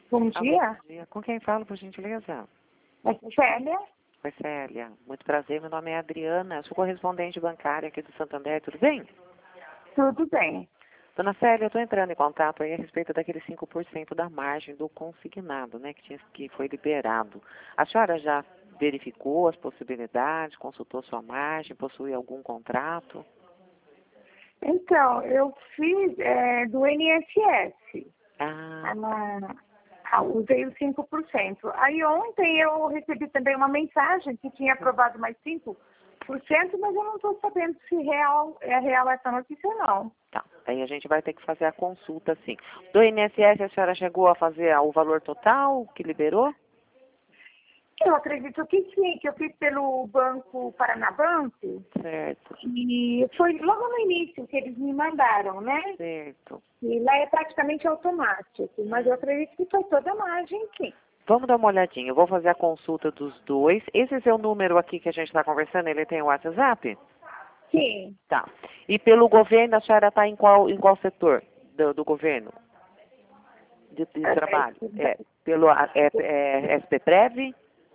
Bom dia. Bom dia. Com quem falo, por gentileza? É Célia? Oi, Célia. Muito prazer. Meu nome é Adriana. Sou correspondente bancária aqui do Santander. Tudo bem? Tudo bem. Dona Célia, eu estou entrando em contato aí a respeito daquele 5% da margem do consignado, né? Que foi liberado. A senhora já verificou as possibilidades, consultou sua margem, possui algum contrato? Então, eu fiz do INSS. Ah, Usei os 5%. Aí ontem eu recebi também uma mensagem que tinha aprovado mais 5%, mas eu não estou sabendo se é real essa notícia ou não. tá. Aí a gente vai ter que fazer a consulta, sim. Do INSS, a senhora chegou a fazer o valor total que liberou? Eu acredito que sim, que eu fiz pelo Banco Paranabanco. Certo, E foi logo no início que eles me mandaram, né? certo. E lá é praticamente automático, mas eu acredito que foi toda a margem, sim. Vamos dar uma olhadinha. Eu vou fazer a consulta dos dois. Esse seu número aqui que a gente está conversando, ele tem o WhatsApp? Sim. Tá. E pelo governo, a senhora está em qual setor do governo? De trabalho? Pelo SPPrev?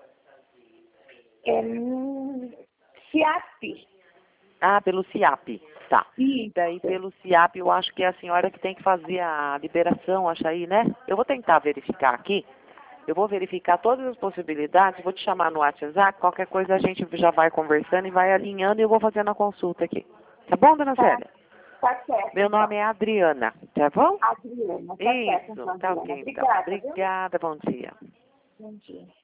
CIAP. Ah, pelo CIAP. Tá. Isso. Daí pelo CIAP eu acho que é a senhora que tem que fazer a liberação, acha aí, né? Eu vou tentar verificar aqui. Eu vou verificar todas as possibilidades, vou te chamar no WhatsApp, qualquer coisa a gente já vai conversando e vai alinhando e eu vou fazendo a consulta aqui. Tá bom, dona Célia? Tá certo. Meu nome é Adriana, tá bom? Adriana. Tá certo, Isso, então, tá Adriana. ok então. Obrigada, viu? Obrigada, bom dia. Bom dia.